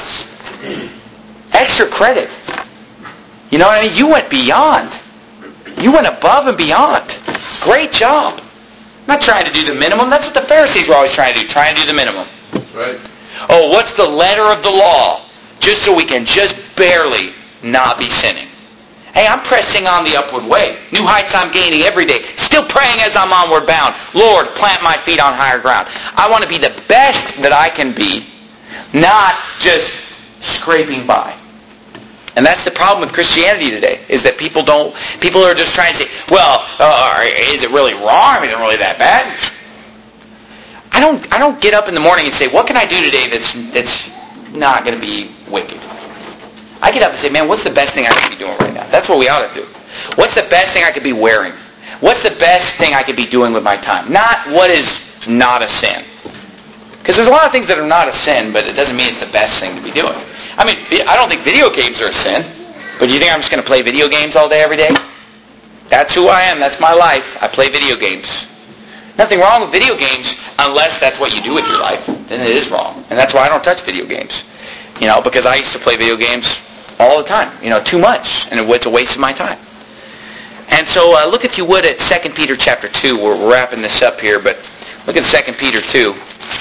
Extra credit. You know what I mean? You went beyond. You went above and beyond. Great job. I'm not trying to do the minimum. That's what the Pharisees were always trying to do. Trying to do the minimum. Right. Oh, what's the letter of the law? Just so we can just barely not be sinning. Hey, I'm pressing on the upward way. New heights I'm gaining every day. Still praying as I'm onward bound. Lord, plant my feet on higher ground. I want to be the best that I can be, not just scraping by. And that's the problem with Christianity today, is that people are just trying to say, well, is it really wrong? Is it really that bad? I don't get up in the morning and say, what can I do today that's not going to be wicked? I get up and say, man, what's the best thing I could be doing right now? That's what we ought to do. What's the best thing I could be wearing? What's the best thing I could be doing with my time? Not what is not a sin. Because there's a lot of things that are not a sin, but it doesn't mean it's the best thing to be doing. I mean, I don't think video games are a sin. But do you think I'm just going to play video games all day, every day? That's who I am. That's my life. I play video games. Nothing wrong with video games unless that's what you do with your life. Then it is wrong. And that's why I don't touch video games. Because I used to play video games all the time, too much, and it's a waste of my time. And so look, if you would, at 2 Peter chapter 2. We're wrapping this up here, but look at 2 Peter 2.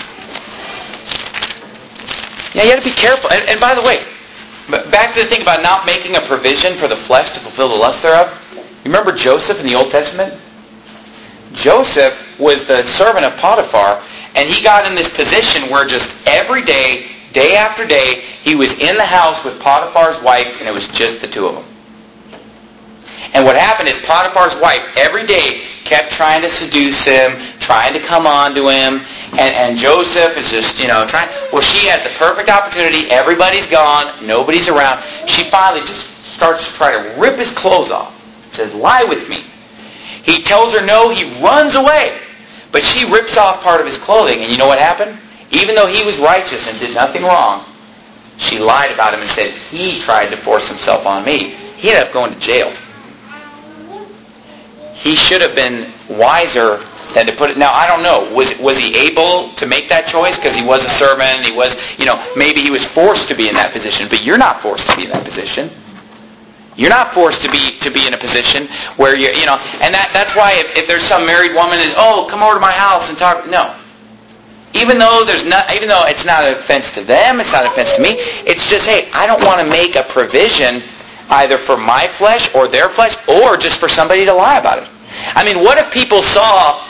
Yeah, you got to be careful. And by the way, back to the thing about not making a provision for the flesh to fulfill the lust thereof. You remember Joseph in the Old Testament? Joseph was the servant of Potiphar, and he got in this position where just every day, day after day, he was in the house with Potiphar's wife, and it was just the two of them. And what happened is Potiphar's wife every day kept trying to seduce him, trying to come on to him, and Joseph is just, trying. Well, she has the perfect opportunity. Everybody's gone. Nobody's around. She finally just starts to try to rip his clothes off. Says, lie with me. He tells her no. He runs away. But she rips off part of his clothing. And you know what happened? Even though he was righteous and did nothing wrong, she lied about him and said he tried to force himself on me. He ended up going to jail. He should have been wiser than to put it. Now, I don't know. Was he able to make that choice because he was a servant? He was, maybe he was forced to be in that position. But you're not forced to be in that position. You're not forced to be in a position where and that's why if there's some married woman and come over to my house and talk. No. Even though it's not an offense to them, it's not an offense to me. It's just, hey, I don't want to make a provision either for my flesh or their flesh or just for somebody to lie about it. I mean, what if people saw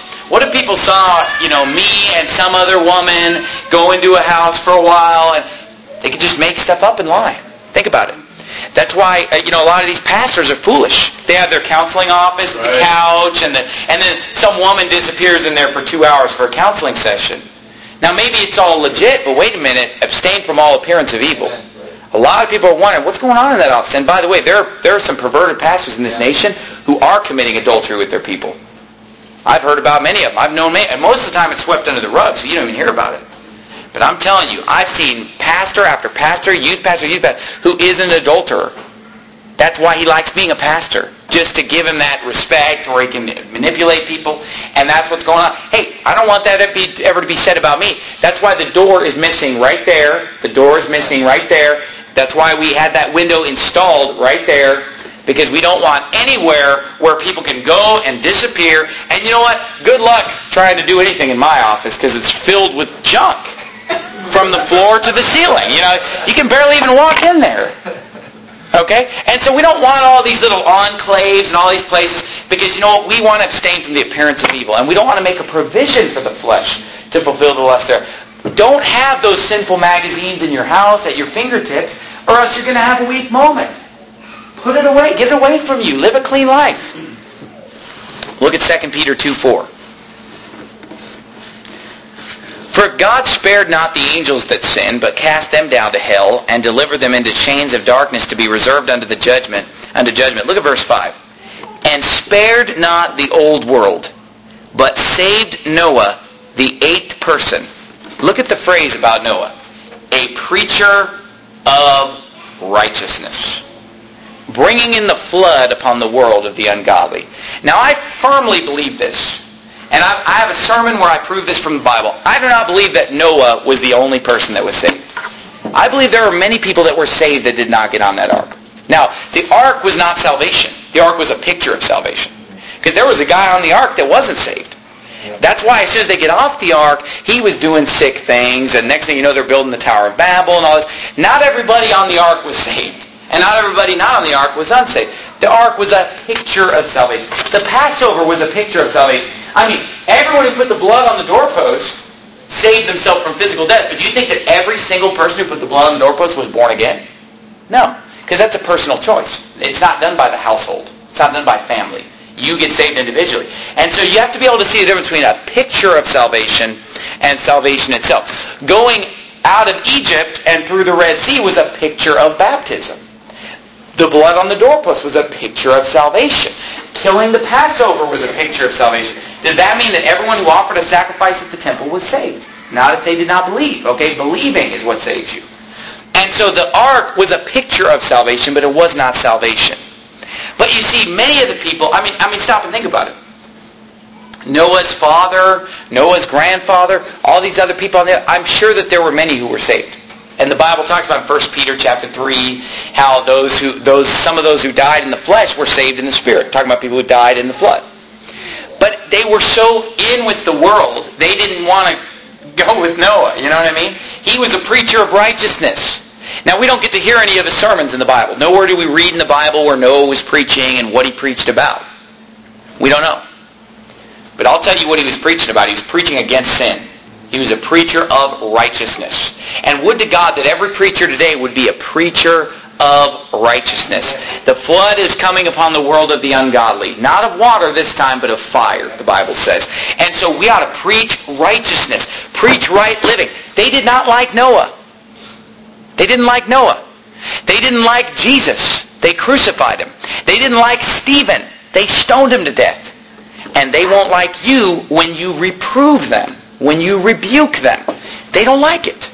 me and some other woman go into a house for a while and they could just make stuff up and lie. Think about it. That's why a lot of these pastors are foolish. They have their counseling office with the couch, and then some woman disappears in there for 2 hours for a counseling session. Now maybe it's all legit, but wait a minute, abstain from all appearance of evil. A lot of people are wondering, what's going on in that office? And by the way, there are some perverted pastors in this nation who are committing adultery with their people. I've heard about many of them. I've known many, and most of the time it's swept under the rug, so you don't even hear about it. But I'm telling you, I've seen pastor after pastor, youth pastor, who is an adulterer. That's why he likes being a pastor, just to give him that respect where he can manipulate people, and that's what's going on. Hey, I don't want that ever to be said about me. That's why the door is missing right there. The door is missing right there. That's why we had that window installed right there, because we don't want anywhere where people can go and disappear. And you know what? Good luck trying to do anything in my office, because it's filled with junk from the floor to the ceiling. You can barely even walk in there. Okay? And so we don't want all these little enclaves and all these places, because we want to abstain from the appearance of evil, and we don't want to make a provision for the flesh to fulfill the lust there. Don't have those sinful magazines in your house at your fingertips, or else you're going to have a weak moment. Put it away. Get it away from you. Live a clean life. Look at 2 Peter 2:4. For God spared not the angels that sinned, but cast them down to hell, and delivered them into chains of darkness to be reserved unto judgment. Look at verse 5. And spared not the old world, but saved Noah, the 8th person. Look at the phrase about Noah. A preacher of righteousness. Bringing in the flood upon the world of the ungodly. Now I firmly believe this. And I have a sermon where I prove this from the Bible. I do not believe that Noah was the only person that was saved. I believe there were many people that were saved that did not get on that ark. Now, the ark was not salvation. The ark was a picture of salvation. Because there was a guy on the ark that wasn't saved. That's why as soon as they get off the ark, he was doing sick things, and next thing you know, they're building the Tower of Babel and all this. Not everybody on the ark was saved. And not everybody not on the ark was unsaved. The ark was a picture of salvation. The Passover was a picture of salvation. I mean, everyone who put the blood on the doorpost saved themselves from physical death. But do you think that every single person who put the blood on the doorpost was born again? No. Because that's a personal choice. It's not done by the household. It's not done by family. You get saved individually. And so you have to be able to see the difference between a picture of salvation and salvation itself. Going out of Egypt and through the Red Sea was a picture of baptism. The blood on the doorpost was a picture of salvation. Killing the Passover was a picture of salvation. Does that mean that everyone who offered a sacrifice at the temple was saved? Not if they did not believe. Okay, believing is what saves you. And so the ark was a picture of salvation, but it was not salvation. But you see, many of the people, I mean, stop and think about it. Noah's father, Noah's grandfather, all these other people on there, I'm sure that there were many who were saved. And the Bible talks about in 1 Peter chapter 3 how some of those who died in the flesh were saved in the spirit. Talking about people who died in the flood. But they were so in with the world, they didn't want to go with Noah. You know what I mean? He was a preacher of righteousness. Now, we don't get to hear any of his sermons in the Bible. Nowhere do we read in the Bible where Noah was preaching and what he preached about. We don't know. But I'll tell you what he was preaching about. He was preaching against sin. He was a preacher of righteousness. And would to God that every preacher today would be a preacher of righteousness. The flood is coming upon the world of the ungodly. Not of water this time, but of fire, the Bible says. And so we ought to preach righteousness. Preach right living. They did not like Noah. They didn't like Noah. They didn't like Jesus. They crucified him. They didn't like Stephen. They stoned him to death. And they won't like you when you reprove them, when you rebuke them. They don't like it.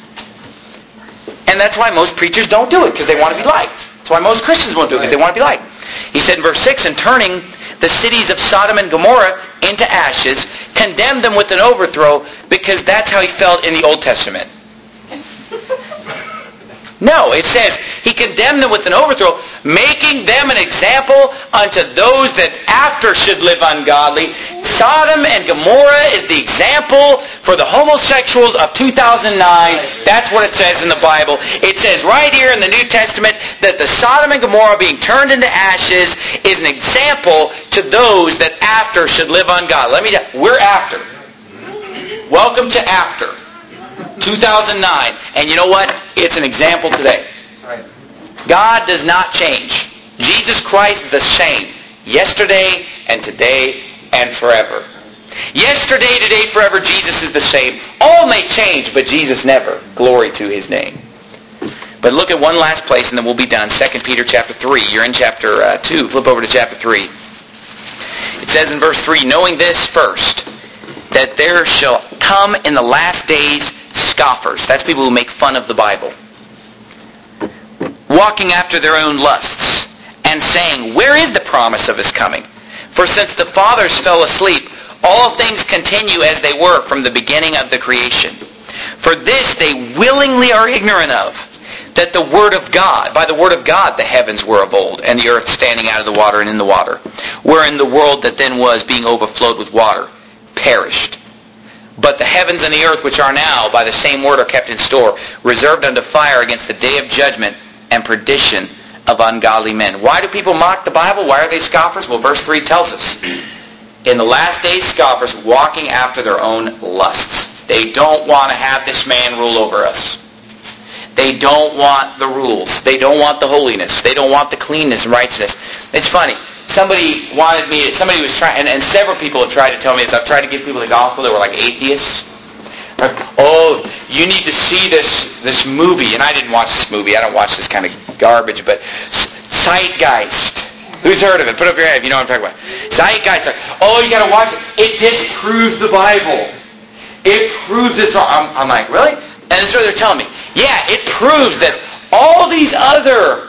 And that's why most preachers don't do it, because they want to be liked. That's why most Christians won't do it, because they want to be liked. He said in verse 6, and turning the cities of Sodom and Gomorrah into ashes, condemned them with an overthrow, because that's how he felt in the Old Testament. No, it says He condemned them with an overthrow, making them an example unto those that after should live ungodly. Sodom and Gomorrah is the example for the homosexuals of 2009. That's what it says in the Bible. It says right here in the New Testament that the Sodom and Gomorrah being turned into ashes is an example to those that after should live ungodly. Let me tell you, we're after. Welcome to after. 2009. And you know what? It's an example today. God does not change. Jesus Christ the same. Yesterday and today and forever. Yesterday, today, forever, Jesus is the same. All may change, but Jesus never. Glory to His name. But look at one last place and then we'll be done. 2 Peter chapter 3. You're in chapter 2. Flip over to chapter 3. It says in verse 3, knowing this first, that there shall come in the last days scoffers. That's people who make fun of the Bible. Walking after their own lusts, and saying, where is the promise of His coming? For since the fathers fell asleep, all things continue as they were from the beginning of the creation. For this they willingly are ignorant of, that the Word of God, by the Word of God the heavens were of old, and the earth standing out of the water and in the water, wherein the world that then was, being overflowed with water, perished. But the heavens and the earth which are now by the same word are kept in store, reserved unto fire against the day of judgment and perdition of ungodly men. Why do people mock the Bible? Why are they scoffers? Well, verse 3 tells us. In the last days, scoffers walking after their own lusts. They don't want to have this man rule over us. They don't want the rules. They don't want the holiness. They don't want the cleanness and righteousness. It's funny. Somebody was trying, and several people have tried to tell me this. I've tried to give people the gospel that were like atheists. Oh, you need to see this movie. And I didn't watch this movie. I don't watch this kind of garbage. But Zeitgeist. Who's heard of it? Put up your hand if you know what I'm talking about. Zeitgeist. Oh, you got to watch it. It disproves the Bible. It proves it's wrong. I'm like, really? And that's what they're telling me. Yeah, it proves that all these other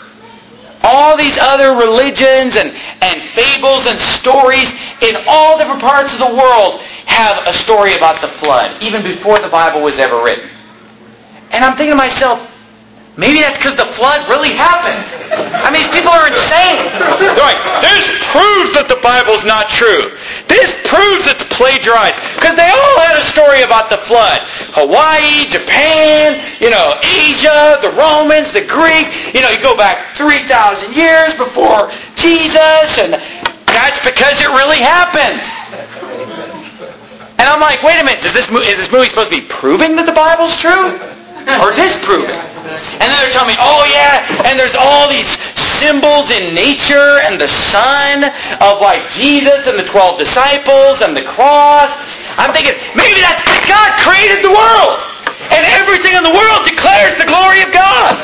religions and fables and stories in all different parts of the world have a story about the flood, even before the Bible was ever written. And I'm thinking to myself, maybe that's because the flood really happened. I mean, these people are insane. They're like, this proves that the Bible's not true. This proves it's plagiarized. Because they all had a story about the flood. Hawaii, Japan, Asia, the Romans, the Greek. You go back 3,000 years before Jesus, and that's because it really happened. And I'm like, wait a minute, is this movie supposed to be proving that the Bible's true? Or disproving? And then they're telling me, oh yeah, and there's all these symbols in nature and the sun of like Jesus and the 12 disciples and the cross. I'm thinking, maybe that's because God created the world. And everything in the world declares the glory of God.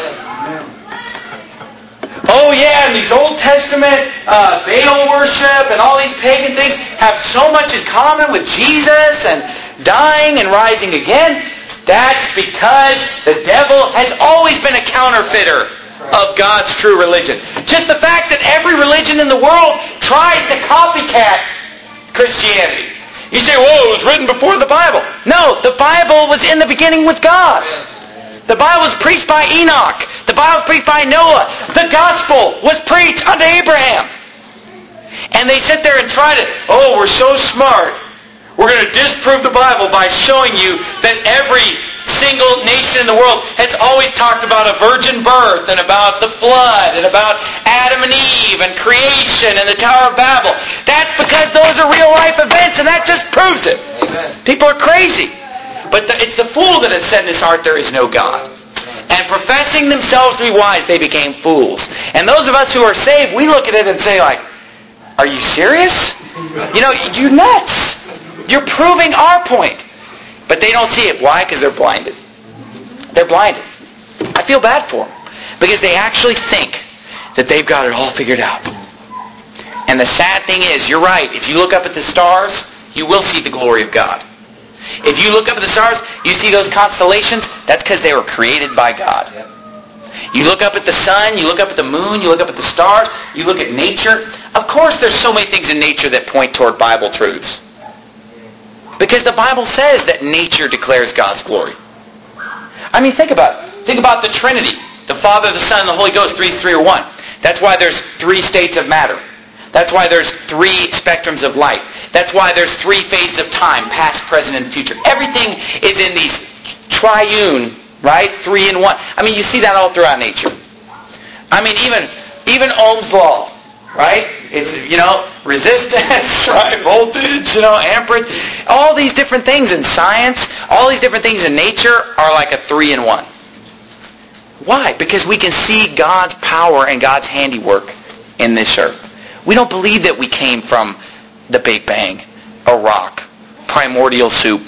Oh yeah, and these Old Testament Baal worship and all these pagan things have so much in common with Jesus and dying and rising again. That's because the devil has always been a counterfeiter of God's true religion. Just the fact that every religion in the world tries to copycat Christianity. You say, whoa, it was written before the Bible. No, the Bible was in the beginning with God. The Bible was preached by Enoch. The Bible was preached by Noah. The gospel was preached unto Abraham. And they sit there and try to, oh, we're so smart. We're going to disprove the Bible by showing you that every single nation in the world has always talked about a virgin birth and about the flood and about Adam and Eve and creation and the Tower of Babel. That's because those are real life events, and that just proves it. Amen. People are crazy. But it's the fool that has said in his heart there is no God. And professing themselves to be wise, they became fools. And those of us who are saved, we look at it and say like, are you serious? You're nuts. You're proving our point. But they don't see it. Why? Because they're blinded. They're blinded. I feel bad for them. Because they actually think that they've got it all figured out. And the sad thing is, you're right. If you look up at the stars, you will see the glory of God. If you look up at the stars, you see those constellations, that's because they were created by God. You look up at the sun, you look up at the moon, you look up at the stars, you look at nature. Of course there's so many things in nature that point toward Bible truths. Because the Bible says that nature declares God's glory. I mean, think about it. Think about the Trinity. The Father, the Son, and the Holy Ghost, three are one. That's why there's 3 states of matter. That's why there's 3 spectrums of light. That's why there's 3 phases of time, past, present, and future. Everything is in these triune, right? 3 in 1. I mean, you see that all throughout nature. I mean, even Ohm's law, right? It's, resistance, right? Voltage, amperage. All these different things in science, all these different things in nature are like a 3 in 1. Why? Because we can see God's power and God's handiwork in this earth. We don't believe that we came from the Big Bang, a rock, primordial soup,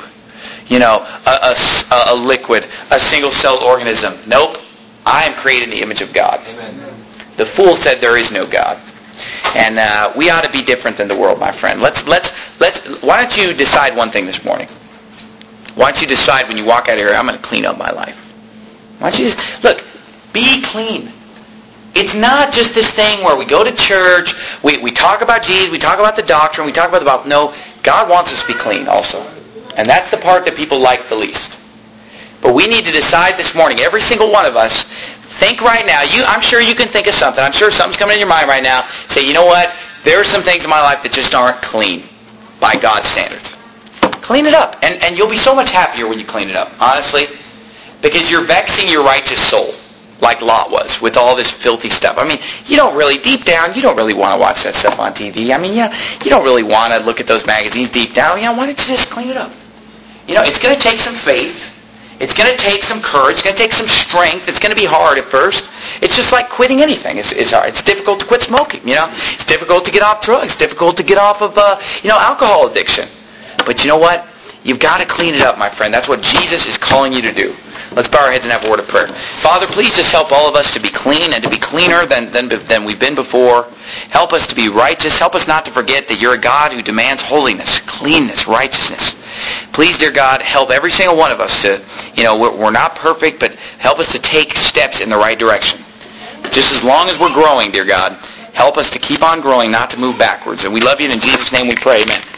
a liquid, a single-celled organism. Nope. I am created in the image of God. Amen. The fool said there is no God. And we ought to be different than the world, my friend. Let's. Why don't you decide one thing this morning? Why don't you decide when you walk out of here, I'm going to clean up my life. Why don't you just, look, be clean. It's not just this thing where we go to church, we talk about Jesus, we talk about the doctrine, we talk about the Bible. No, God wants us to be clean also. And that's the part that people like the least. But we need to decide this morning, every single one of us, think right now. I'm sure you can think of something. I'm sure something's coming in your mind right now. Say, you know what? There are some things in my life that just aren't clean by God's standards. Clean it up. And you'll be so much happier when you clean it up, honestly. Because you're vexing your righteous soul, like Lot was, with all this filthy stuff. I mean, deep down, you don't really want to watch that stuff on TV. I mean, you don't really want to look at those magazines deep down. Why don't you just clean it up? It's going to take some faith. It's going to take some courage. It's going to take some strength. It's going to be hard at first. It's just like quitting anything. It's hard. It's difficult to quit smoking, It's difficult to get off drugs. It's difficult to get off of, alcohol addiction. But you know what? You've got to clean it up, my friend. That's what Jesus is calling you to do. Let's bow our heads and have a word of prayer. Father, please just help all of us to be clean and to be cleaner than we've been before. Help us to be righteous. Help us not to forget that you're a God who demands holiness, cleanness, righteousness. Please, dear God, help every single one of us to, we're not perfect, but help us to take steps in the right direction. Just as long as we're growing, dear God, help us to keep on growing, not to move backwards. And we love you, and in Jesus' name we pray, amen.